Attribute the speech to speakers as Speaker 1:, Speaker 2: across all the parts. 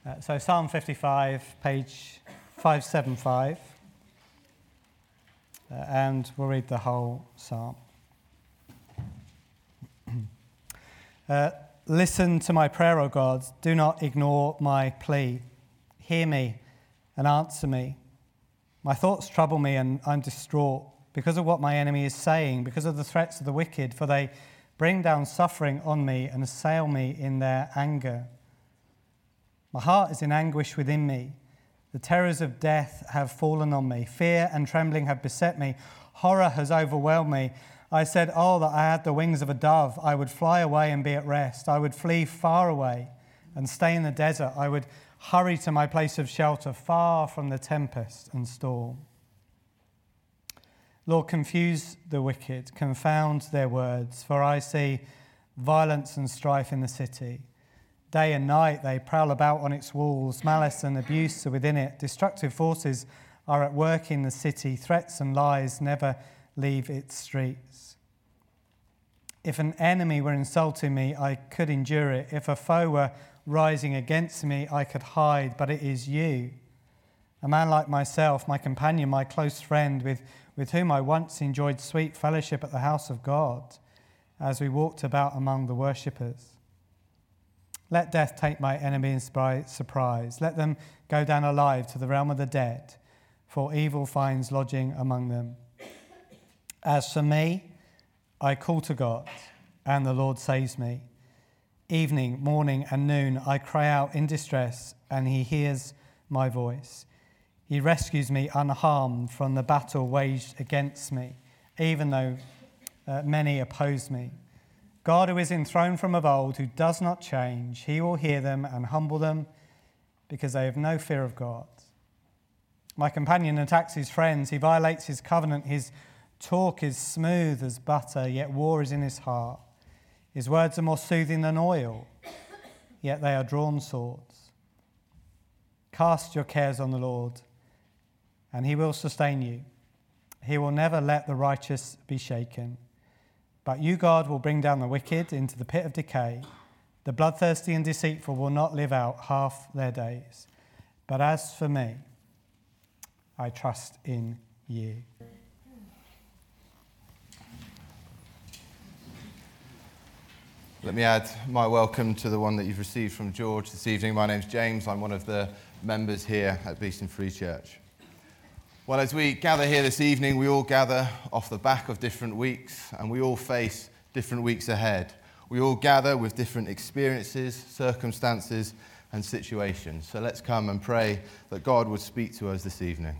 Speaker 1: So Psalm 55, page 575, and we'll read the whole psalm. Listen to my prayer, O God. Do not ignore my plea. Hear me and answer me. My thoughts trouble me and I'm distraught because of what my enemy is saying, because of the threats of the wicked, for they bring down suffering on me and assail me in their anger. My heart is in anguish within me. The terrors of death have fallen on me. Fear and trembling have beset me. Horror has overwhelmed me. I said, oh, that I had the wings of a dove. I would fly away and be at rest. I would flee far away and stay in the desert. I would hurry to my place of shelter, far from the tempest and storm. Lord, confuse the wicked, confound their words, for I see violence and strife in the city. Day and night they prowl about on its walls. Malice and abuse are within it. Destructive forces are at work in the city. Threats and lies never leave its streets. If an enemy were insulting me, I could endure it. If a foe were rising against me, I could hide. But it is you, a man like myself, my companion, my close friend, with whom I once enjoyed sweet fellowship at the house of God, as we walked about among the worshippers. Let death take my enemies by surprise. Let them go down alive to the realm of the dead, for evil finds lodging among them. As for me, I call to God, and the Lord saves me. Evening, morning, and noon, I cry out in distress, and he hears my voice. He rescues me unharmed from the battle waged against me, even though many oppose me. God, who is enthroned from of old, who does not change, he will hear them and humble them because they have no fear of God. My companion attacks his friends. He violates his covenant. His talk is smooth as butter, yet war is in his heart. His words are more soothing than oil, yet they are drawn swords. Cast your cares on the Lord, and he will sustain you. He will never let the righteous be shaken. But you, God, will bring down the wicked into the pit of decay. The bloodthirsty and deceitful will not live out half their days. But as for me, I trust in you.
Speaker 2: Let me add my welcome to the one that you've received from George this evening. My name's James. I'm one of the members here at Beeston Free Church. Well, as we gather here this evening, we all gather off the back of different weeks, and we all face different weeks ahead. We all gather with different experiences, circumstances, and situations. So let's come and pray that God would speak to us this evening.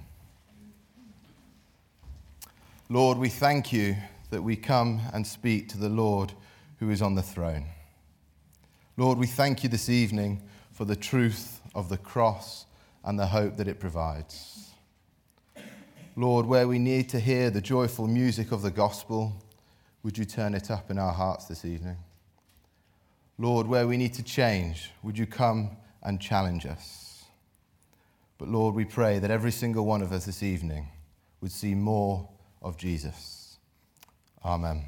Speaker 2: Lord, we thank you that we come and speak to the Lord who is on the throne. Lord, we thank you this evening for the truth of the cross and the hope that it provides. Lord, where we need to hear the joyful music of the gospel, would you turn it up in our hearts this evening? Lord, where we need to change, would you come and challenge us? But Lord, we pray that every single one of us this evening would see more of Jesus. Amen.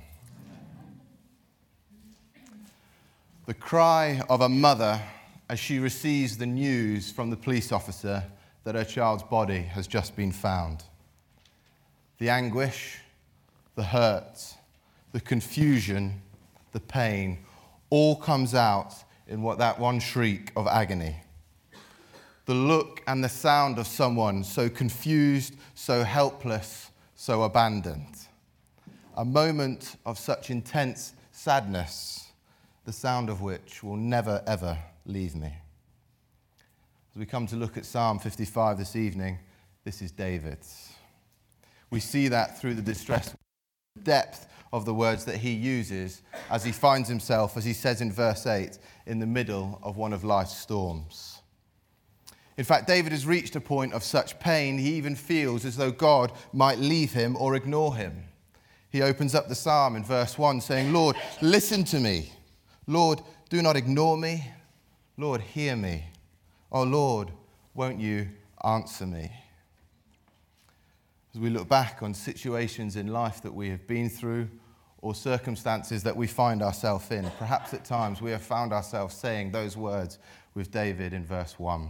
Speaker 2: The cry of a mother as she receives the news from the police officer that her child's body has just been found. The anguish, the hurt, the confusion, the pain, all comes out in that one shriek of agony. The look and the sound of someone so confused, so helpless, so abandoned. A moment of such intense sadness, the sound of which will never, ever leave me. As we come to look at Psalm 55 this evening, this is David's. We see that through the distress, depth of the words that he uses as he finds himself, as he says in verse 8, in the middle of one of life's storms. In fact, David has reached a point of such pain, he even feels as though God might leave him or ignore him. He opens up the psalm in verse 1 saying, Lord, listen to me. Lord, do not ignore me. Lord, hear me. Oh Lord, won't you answer me? As we look back on situations in life that we have been through or circumstances that we find ourselves in. Perhaps at times we have found ourselves saying those words with David in verse 1.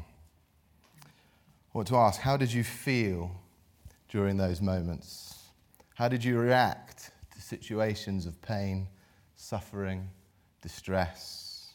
Speaker 2: I want to ask, how did you feel during those moments? How did you react to situations of pain, suffering, distress?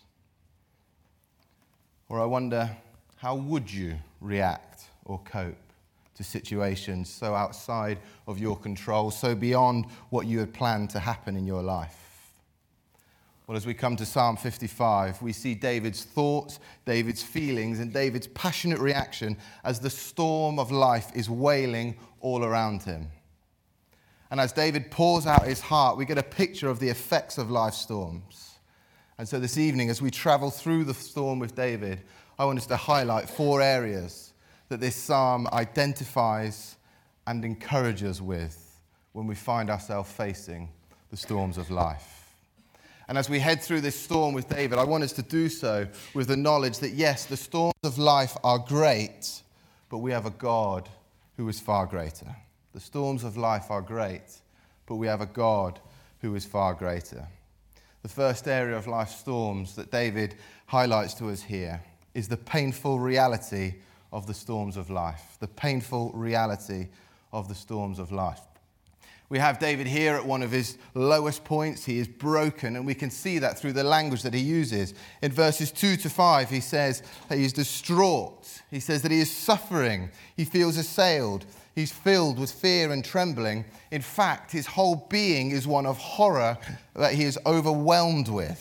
Speaker 2: Or I wonder, how would you react or cope to situations so outside of your control, so beyond what you had planned to happen in your life? Well, as we come to Psalm 55, we see David's thoughts, David's feelings, and David's passionate reaction as the storm of life is wailing all around him. And as David pours out his heart, we get a picture of the effects of life's storms. And so this evening, as we travel through the storm with David, I want us to highlight 4 areas that this psalm identifies and encourages us with when we find ourselves facing the storms of life. And as we head through this storm with David, I want us to do so with the knowledge that, yes, the storms of life are great, but we have a God who is far greater. The storms of life are great, but we have a God who is far greater. The first area of life's storms that David highlights to us here is the painful reality of the storms of life. The painful reality of the storms of life. We have David here at one of his lowest points. He is broken, and we can see that through the language that he uses. In verses 2 to 5, he says that he is distraught. He says that he is suffering. He feels assailed. He's filled with fear and trembling. In fact, his whole being is one of horror that he is overwhelmed with.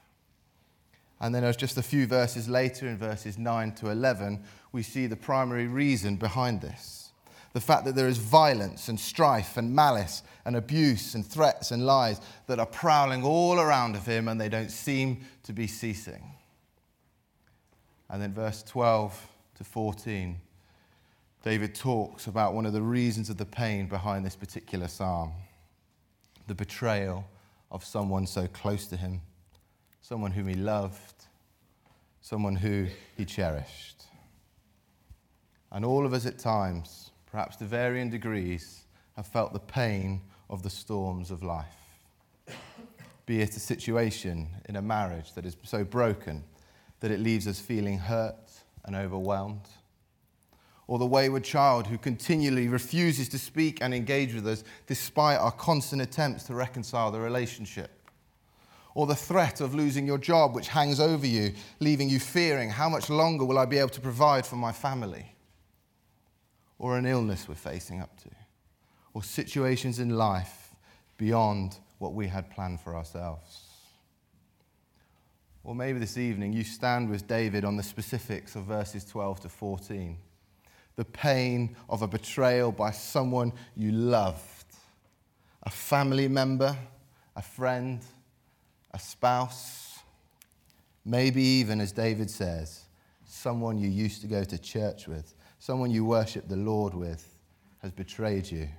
Speaker 2: And then just a few verses later, in verses 9 to 11, we see the primary reason behind this. The fact that there is violence and strife and malice and abuse and threats and lies that are prowling all around of him, and they don't seem to be ceasing. And then verse 12 to 14, David talks about one of the reasons of the pain behind this particular psalm. The betrayal of someone so close to him, someone whom he loved, someone who he cherished. And all of us at times, perhaps to varying degrees, have felt the pain of the storms of life. Be it a situation in a marriage that is so broken that it leaves us feeling hurt and overwhelmed, or the wayward child who continually refuses to speak and engage with us despite our constant attempts to reconcile the relationship, or the threat of losing your job which hangs over you, leaving you fearing, how much longer will I be able to provide for my family? Or an illness we're facing up to, or situations in life beyond what we had planned for ourselves. Or maybe this evening you stand with David on the specifics of verses 12 to 14. The pain of a betrayal by someone you loved, a family member, a friend, a spouse, maybe even, as David says, someone you used to go to church with, someone you worship the Lord with, has betrayed you.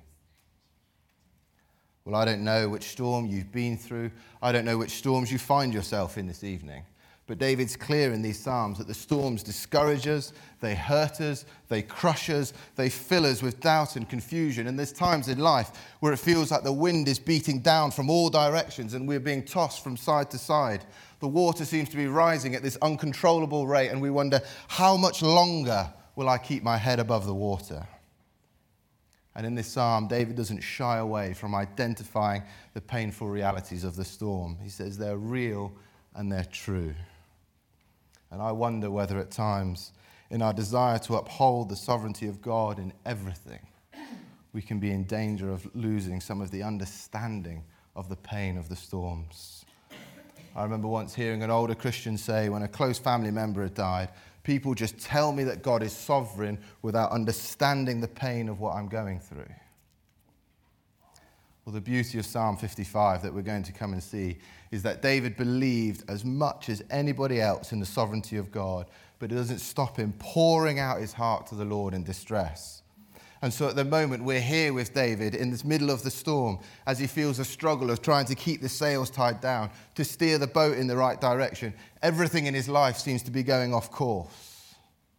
Speaker 2: Well, I don't know which storm you've been through. I don't know which storms you find yourself in this evening. But David's clear in these Psalms that the storms discourage us, they hurt us, they crush us, they fill us with doubt and confusion. And there's times in life where it feels like the wind is beating down from all directions and we're being tossed from side to side. The water seems to be rising at this uncontrollable rate, and we wonder, how much longer will I keep my head above the water? And in this psalm, David doesn't shy away from identifying the painful realities of the storm. He says they're real and they're true. And I wonder whether at times, in our desire to uphold the sovereignty of God in everything, we can be in danger of losing some of the understanding of the pain of the storms. I remember once hearing an older Christian say, when a close family member had died, people just tell me that God is sovereign without understanding the pain of what I'm going through. Well, the beauty of Psalm 55 that we're going to come and see is that David believed as much as anybody else in the sovereignty of God, but it doesn't stop him pouring out his heart to the Lord in distress. And so at the moment, we're here with David in this middle of the storm as he feels a struggle of trying to keep the sails tied down, to steer the boat in the right direction. Everything in his life seems to be going off course.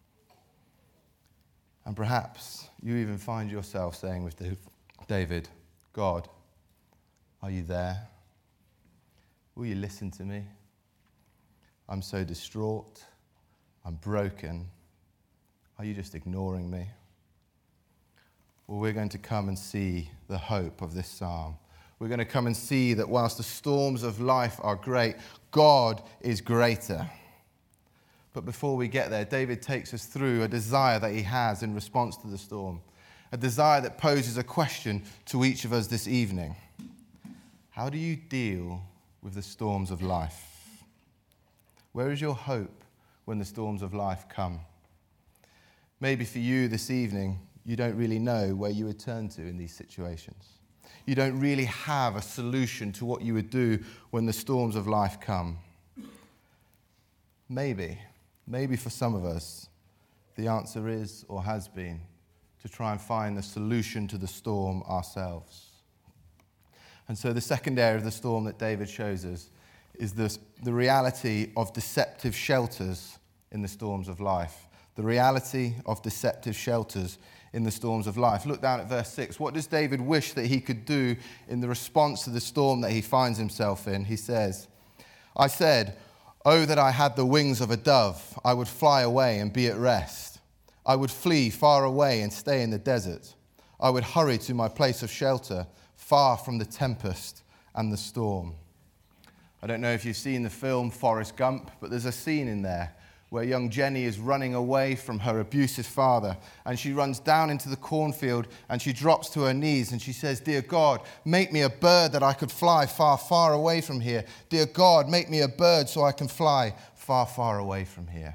Speaker 2: And perhaps you even find yourself saying with David, God, are you there? Will you listen to me? I'm so distraught. I'm broken. Are you just ignoring me? Well, we're going to come and see the hope of this psalm. We're going to come and see that whilst the storms of life are great, God is greater. But before we get there, David takes us through a desire that he has in response to the storm, a desire that poses a question to each of us this evening. How do you deal with the storms of life? Where is your hope when the storms of life come? Maybe for you this evening, you don't really know where you would turn to in these situations. You don't really have a solution to what you would do when the storms of life come. Maybe for some of us, the answer is or has been to try and find the solution to the storm ourselves. And so the second area of the storm that David shows us is the reality of deceptive shelters in the storms of life. The reality of deceptive shelters in the storms of life. Look down at verse 6. What does David wish that he could do in the response to the storm that he finds himself in? He says, I said, oh, that I had the wings of a dove. I would fly away and be at rest. I would flee far away and stay in the desert. I would hurry to my place of shelter, far from the tempest and the storm. I don't know if you've seen the film Forrest Gump, but there's a scene in there where young Jenny is running away from her abusive father, and she runs down into the cornfield and she drops to her knees and she says, Dear God, make me a bird that I could fly far, far away from here. Dear God, make me a bird so I can fly far, far away from here.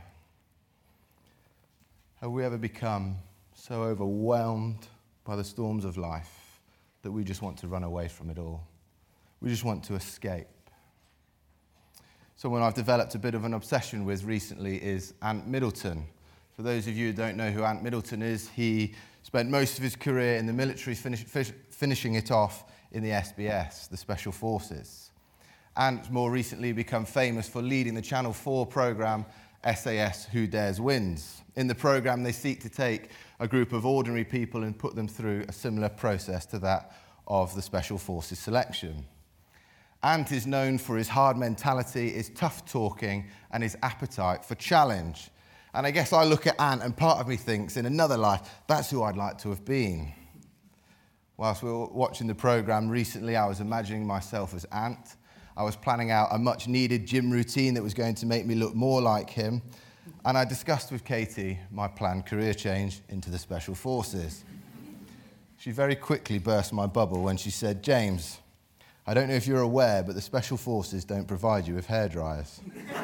Speaker 2: Have we ever become so overwhelmed by the storms of life that we just want to run away from it all? We just want to escape. Someone I've developed a bit of an obsession with recently is Ant Middleton. For those of you who don't know who Ant Middleton is, he spent most of his career in the military, finishing it off in the SBS, the Special Forces. Ant's more recently become famous for leading the Channel 4 programme SAS Who Dares Wins. In the programme, they seek to take a group of ordinary people and put them through a similar process to that of the Special Forces selection. Ant is known for his hard mentality, his tough talking, and his appetite for challenge. And I guess I look at Ant and part of me thinks, in another life, that's who I'd like to have been. Whilst we were watching the programme recently, I was imagining myself as Ant. I was planning out a much-needed gym routine that was going to make me look more like him. And I discussed with Katie my planned career change into the Special Forces. She very quickly burst my bubble when she said, James, I don't know if you're aware, but the Special Forces don't provide you with hairdryers.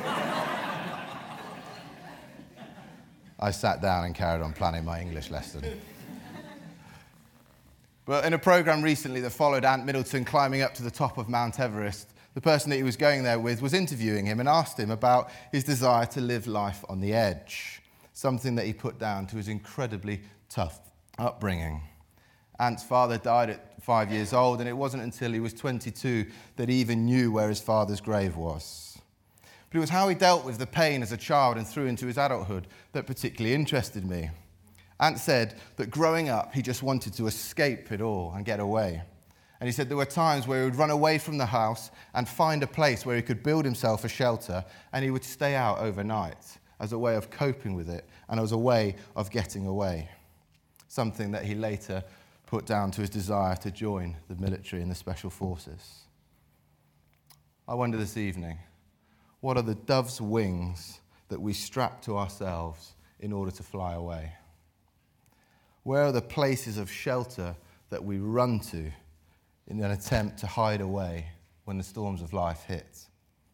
Speaker 2: I sat down and carried on planning my English lesson. But in a programme recently that followed Ant Middleton climbing up to the top of Mount Everest, the person that he was going there with was interviewing him and asked him about his desire to live life on the edge, something that he put down to his incredibly tough upbringing. Ant's father died at 5 years old, and it wasn't until he was 22 that he even knew where his father's grave was. But it was how he dealt with the pain as a child and through into his adulthood that particularly interested me. Ant said that growing up, he just wanted to escape it all and get away. And he said there were times where he would run away from the house and find a place where he could build himself a shelter, and he would stay out overnight as a way of coping with it and as a way of getting away. Something that he later put down to his desire to join the military and the Special Forces. I wonder this evening, what are the dove's wings that we strap to ourselves in order to fly away? Where are the places of shelter that we run to in an attempt to hide away when the storms of life hit?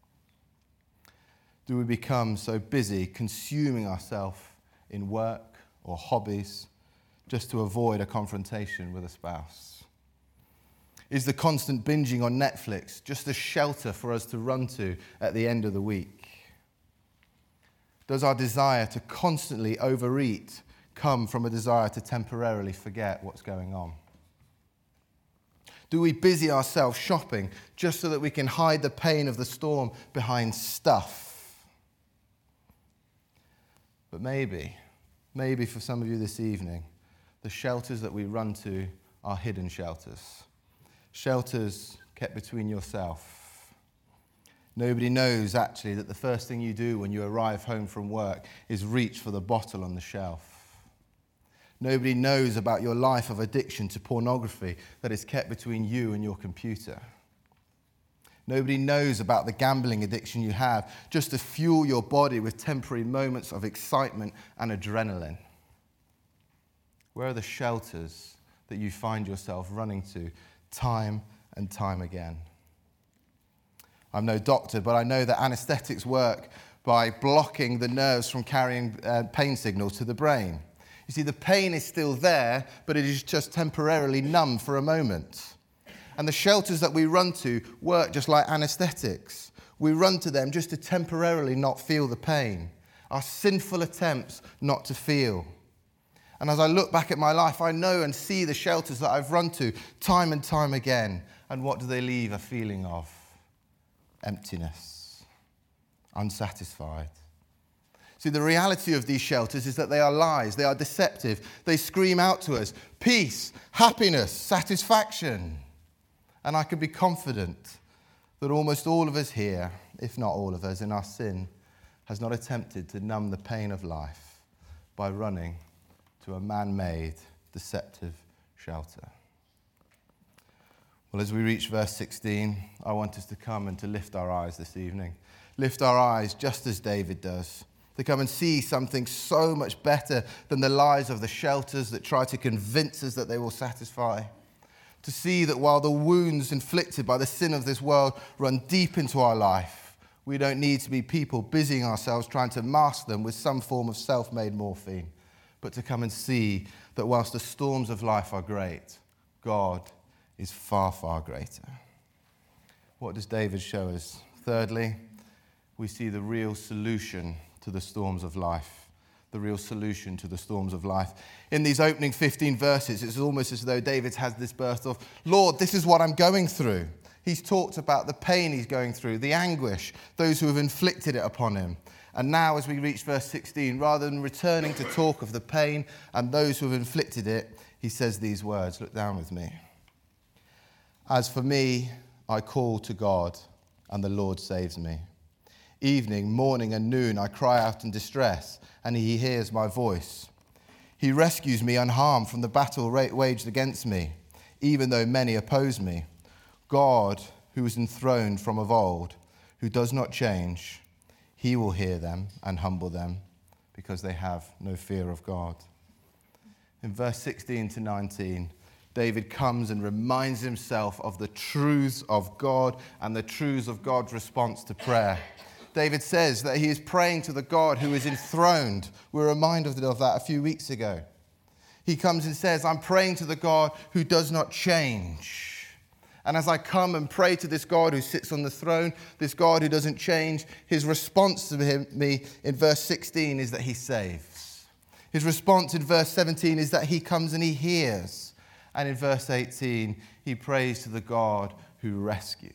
Speaker 2: Do we become so busy consuming ourselves in work or hobbies just to avoid a confrontation with a spouse? Is the constant binging on Netflix just a shelter for us to run to at the end of the week? Does our desire to constantly overeat come from a desire to temporarily forget what's going on? Do we busy ourselves shopping just so that we can hide the pain of the storm behind stuff? But maybe for some of you this evening, the shelters that we run to are hidden shelters. Shelters kept between yourself. Nobody knows, actually, that the first thing you do when you arrive home from work is reach for the bottle on the shelf. Nobody knows about your life of addiction to pornography that is kept between you and your computer. Nobody knows about the gambling addiction you have just to fuel your body with temporary moments of excitement and adrenaline. Where are the shelters that you find yourself running to time and time again? I'm no doctor, but I know that anesthetics work by blocking the nerves from carrying pain signals to the brain. You see, the pain is still there, but it is just temporarily numb for a moment. And the shelters that we run to work just like anesthetics. We run to them just to temporarily not feel the pain, our sinful attempts not to feel. And as I look back at my life, I know and see the shelters that I've run to time and time again. And what do they leave a feeling of? Emptiness, unsatisfied. See, the reality of these shelters is that they are lies, they are deceptive. They scream out to us, peace, happiness, satisfaction. And I can be confident that almost all of us here, if not all of us in our sin, has not attempted to numb the pain of life by running to a man-made, deceptive shelter. Well, as we reach verse 16, I want us to come and to lift our eyes this evening. Lift our eyes just as David does. To come and see something so much better than the lies of the shelters that try to convince us that they will satisfy. To see that while the wounds inflicted by the sin of this world run deep into our life, we don't need to be people busying ourselves trying to mask them with some form of self-made morphine, but to come and see that whilst the storms of life are great, God is far, far greater. What does David show us? Thirdly, we see the real solution to the storms of life. The real solution to the storms of life. In these opening 15 verses, it's almost as though David has this burst of, Lord, this is what I'm going through. He's talked about the pain he's going through, the anguish, those who have inflicted it upon him. And now as we reach verse 16, rather than returning to talk of the pain and those who have inflicted it, he says these words. Look down with me. As for me, I call to God, and the Lord saves me. Evening, morning, and noon, I cry out in distress, and he hears my voice. He rescues me unharmed from the battle waged against me, even though many oppose me. God, who is enthroned from of old, who does not change, he will hear them and humble them, because they have no fear of God. In verse 16 to 19, David comes and reminds himself of the truths of God and the truths of God's response to prayer. David says that he is praying to the God who is enthroned. We were reminded of that a few weeks ago. He comes and says, I'm praying to the God who does not change. And as I come and pray to this God who sits on the throne, this God who doesn't change, his response to me in verse 16 is that he saves. His response in verse 17 is that he comes and he hears. And in verse 18, he prays to the God who rescues.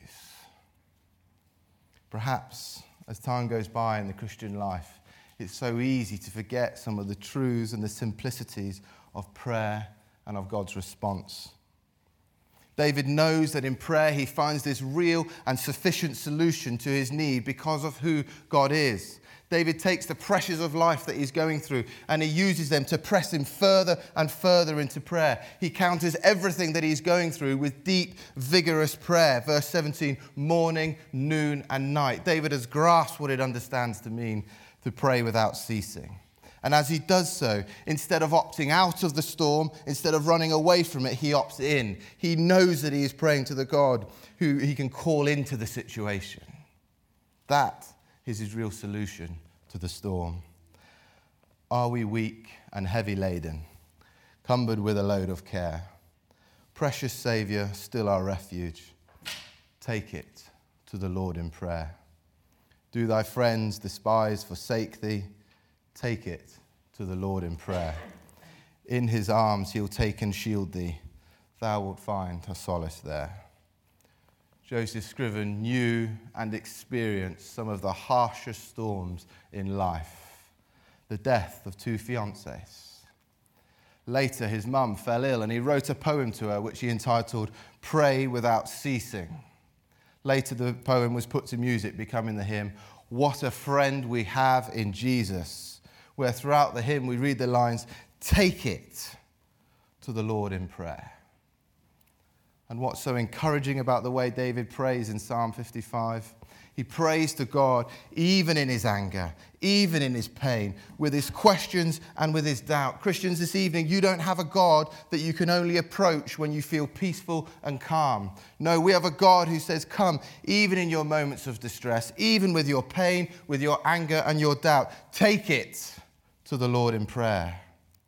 Speaker 2: Perhaps as time goes by in the Christian life, it's so easy to forget some of the truths and the simplicities of prayer and of God's response. David knows that in prayer he finds this real and sufficient solution to his need because of who God is. David takes the pressures of life that he's going through and he uses them to press him further and further into prayer. He counters everything that he's going through with deep, vigorous prayer. Verse 17, morning, noon, and night. David has grasped what it understands to mean to pray without ceasing. And as he does so, instead of opting out of the storm, instead of running away from it, he opts in. He knows that he is praying to the God who he can call into the situation. That is his real solution to the storm. Are we weak and heavy laden, cumbered with a load of care? Precious Saviour, still our refuge. Take it to the Lord in prayer. Do thy friends despise, forsake thee? Take it to the Lord in prayer. In his arms he'll take and shield thee. Thou wilt find a solace there. Joseph Scriven knew and experienced some of the harshest storms in life. The death of 2 fiancées. Later, his mum fell ill and he wrote a poem to her which he entitled, Pray Without Ceasing. Later, the poem was put to music, becoming the hymn, "What a Friend We Have in Jesus," where throughout the hymn we read the lines, "Take it to the Lord in prayer." And what's so encouraging about the way David prays in Psalm 55? He prays to God even in his anger, even in his pain, with his questions and with his doubt. Christians, this evening, you don't have a God that you can only approach when you feel peaceful and calm. No, we have a God who says, come, even in your moments of distress, even with your pain, with your anger and your doubt, take it to the Lord in prayer.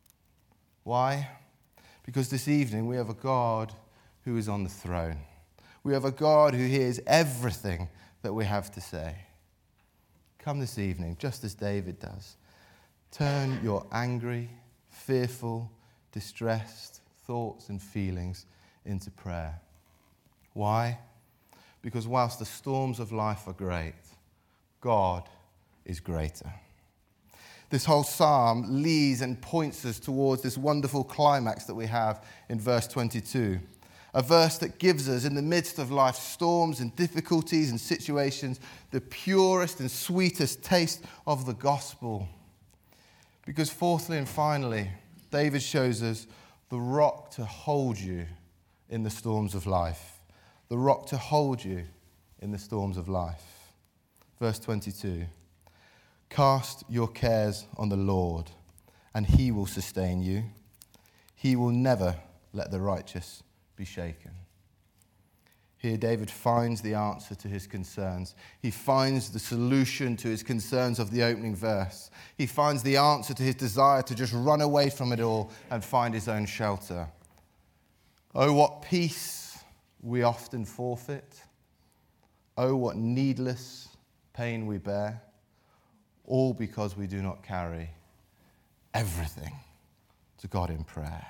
Speaker 2: Why? Because this evening we have a God who is on the throne. We have a God who hears everything that we have to say. Come this evening, just as David does. Turn your angry, fearful, distressed thoughts and feelings into prayer. Why? Because whilst the storms of life are great, God is greater. This whole psalm leads and points us towards this wonderful climax that we have in verse 22. A verse that gives us, in the midst of life's storms and difficulties and situations, the purest and sweetest taste of the gospel. Because fourthly and finally, David shows us the rock to hold you in the storms of life. The rock to hold you in the storms of life. Verse 22. Cast your cares on the Lord, and he will sustain you. He will never let the righteous be shaken. Here David finds the answer to his concerns. He finds the solution to his concerns of the opening verse. He finds the answer to his desire to just run away from it all and find his own shelter. Oh, what peace we often forfeit. Oh, what needless pain we bear. All because we do not carry everything to God in prayer.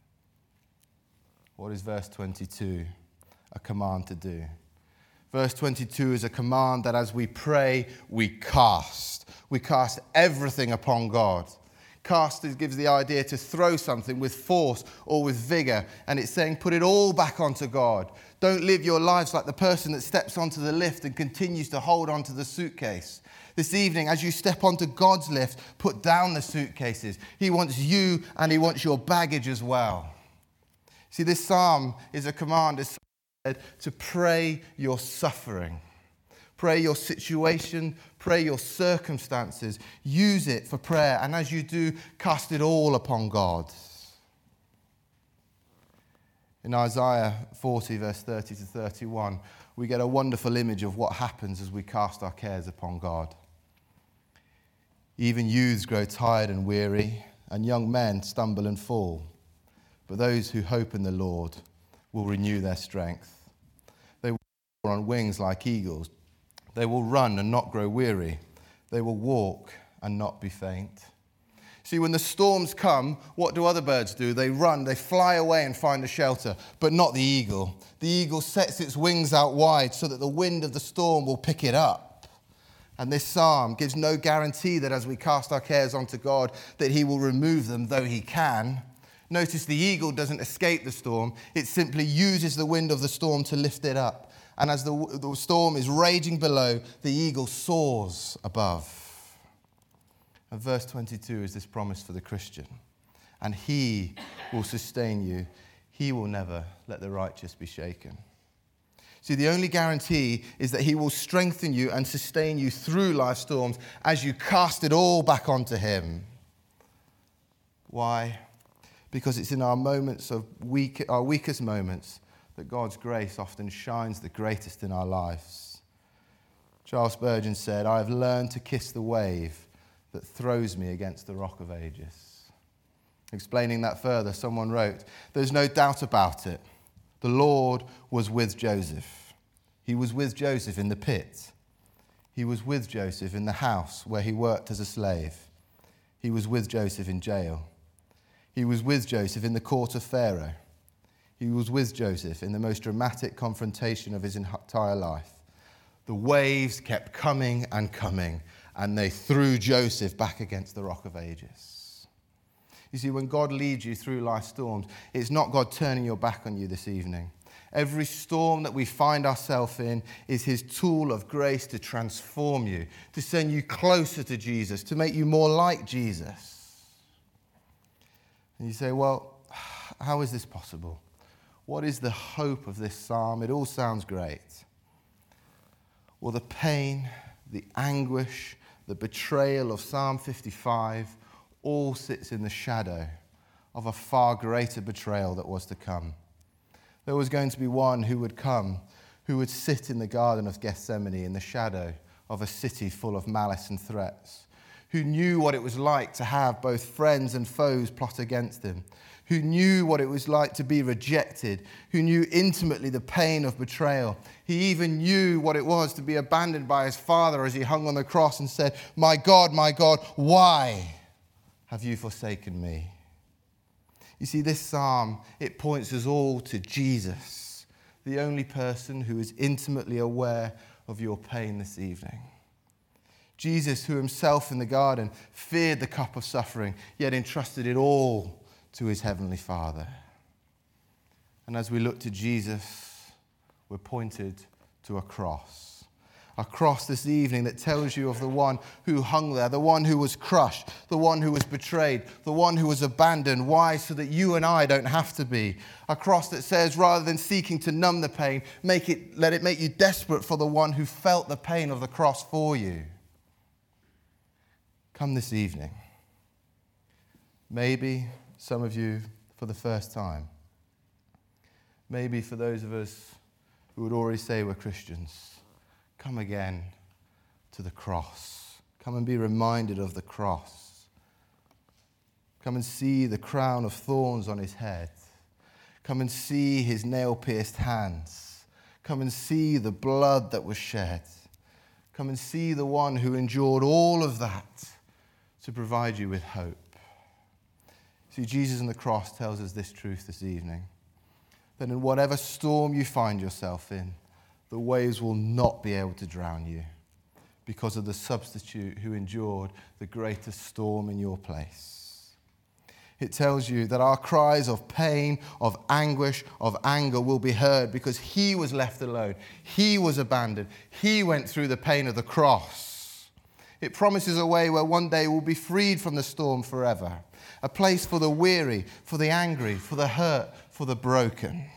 Speaker 2: What is verse 22 a command to do? Verse 22 is a command that as we pray, we cast. We cast everything upon God. Cast gives the idea to throw something with force or with vigor. And it's saying put it all back onto God. Don't live your lives like the person that steps onto the lift and continues to hold onto the suitcase. This evening, as you step onto God's lift, put down the suitcases. He wants you and he wants your baggage as well. See, this psalm is a command, as said, to pray your suffering. Pray your situation, pray your circumstances. Use it for prayer, and as you do, cast it all upon God. In Isaiah 40, verse 30 to 31, we get a wonderful image of what happens as we cast our cares upon God. Even youths grow tired and weary, and young men stumble and fall. But those who hope in the Lord will renew their strength. They will soar on wings like eagles. They will run and not grow weary. They will walk and not be faint. See, when the storms come, what do other birds do? They run, they fly away and find a shelter, but not the eagle. The eagle sets its wings out wide so that the wind of the storm will pick it up. And this psalm gives no guarantee that as we cast our cares onto God, that he will remove them, though he can. Notice the eagle doesn't escape the storm. It simply uses the wind of the storm to lift it up. And as the storm is raging below, the eagle soars above. And verse 22 is this promise for the Christian. And he will sustain you. He will never let the righteous be shaken. See, the only guarantee is that he will strengthen you and sustain you through life's storms as you cast it all back onto him. Why? Because it's in our moments of our weakest moments that God's grace often shines the greatest in our lives. Charles Spurgeon said, "I have learned to kiss the wave that throws me against the rock of ages." Explaining that further, someone wrote, "There's no doubt about it. The Lord was with Joseph. He was with Joseph in the pit. He was with Joseph in the house where he worked as a slave. He was with Joseph in jail. He was with Joseph in the court of Pharaoh. He was with Joseph in the most dramatic confrontation of his entire life. The waves kept coming and coming, and they threw Joseph back against the rock of ages." You see, when God leads you through life's storms, it's not God turning your back on you this evening. Every storm that we find ourselves in is his tool of grace to transform you, to send you closer to Jesus, to make you more like Jesus. And you say, well, how is this possible? What is the hope of this psalm? It all sounds great. Well, the pain, the anguish, the betrayal of Psalm 55 all sits in the shadow of a far greater betrayal that was to come. There was going to be one who would come, who would sit in the Garden of Gethsemane in the shadow of a city full of malice and threats, who knew what it was like to have both friends and foes plot against him, who knew what it was like to be rejected, who knew intimately the pain of betrayal. He even knew what it was to be abandoned by his Father as he hung on the cross and said, my God, why have you forsaken me? You see, this psalm, it points us all to Jesus, the only person who is intimately aware of your pain this evening. Jesus, who himself in the garden feared the cup of suffering, yet entrusted it all to his heavenly Father. And as we look to Jesus, we're pointed to a cross. A cross this evening that tells you of the one who hung there, the one who was crushed, the one who was betrayed, the one who was abandoned. Why? So that you and I don't have to be. A cross that says, rather than seeking to numb the pain, let it make you desperate for the one who felt the pain of the cross for you. Come this evening. Maybe some of you for the first time. Maybe for those of us who would already say we're Christians. Come again to the cross. Come and be reminded of the cross. Come and see the crown of thorns on his head. Come and see his nail-pierced hands. Come and see the blood that was shed. Come and see the one who endured all of that to provide you with hope. See, Jesus on the cross tells us this truth this evening, that in whatever storm you find yourself in, the waves will not be able to drown you because of the substitute who endured the greatest storm in your place. It tells you that our cries of pain, of anguish, of anger will be heard because he was left alone. He was abandoned. He went through the pain of the cross. It promises a way where one day we'll be freed from the storm forever. A place for the weary, for the angry, for the hurt, for the broken.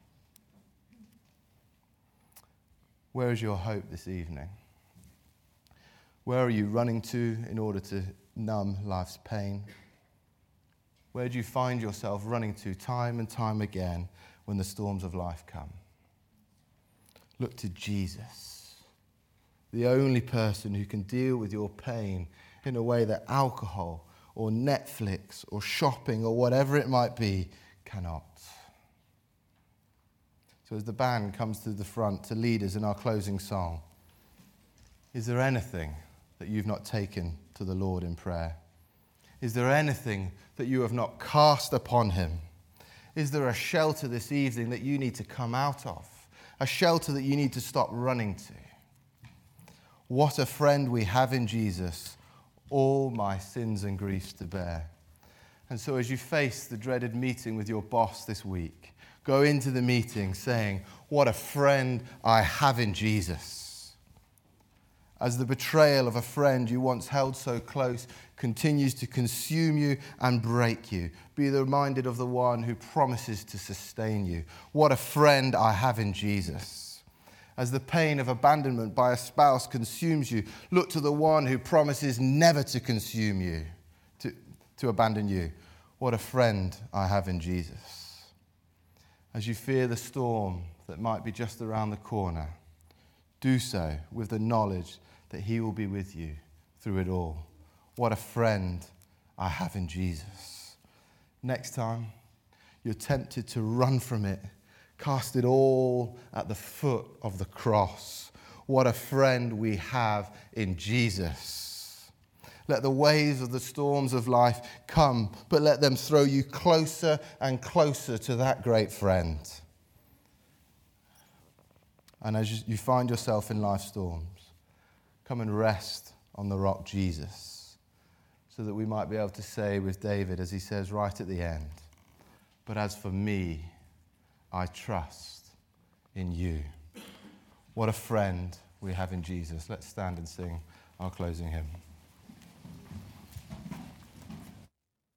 Speaker 2: Where is your hope this evening? Where are you running to in order to numb life's pain? Where do you find yourself running to time and time again when the storms of life come? Look to Jesus, the only person who can deal with your pain in a way that alcohol or Netflix or shopping or whatever it might be cannot. So as the band comes to the front to lead us in our closing song, is there anything that you've not taken to the Lord in prayer? Is there anything that you have not cast upon him? Is there a shelter this evening that you need to come out of? A shelter that you need to stop running to? What a friend we have in Jesus, all my sins and griefs to bear. And so as you face the dreaded meeting with your boss this week, go into the meeting saying, what a friend I have in Jesus. As the betrayal of a friend you once held so close continues to consume you and break you, be reminded of the one who promises to sustain you. What a friend I have in Jesus. As the pain of abandonment by a spouse consumes you, look to the one who promises never to consume you, to abandon you. What a friend I have in Jesus. As you fear the storm that might be just around the corner, do so with the knowledge that he will be with you through it all. What a friend I have in Jesus. Next time you're tempted to run from it, cast it all at the foot of the cross. What a friend we have in Jesus. Let the waves of the storms of life come, but let them throw you closer and closer to that great friend. And as you find yourself in life's storms, come and rest on the rock Jesus, so that we might be able to say with David, as he says right at the end, but as for me, I trust in you. What a friend we have in Jesus. Let's stand and sing our closing hymn.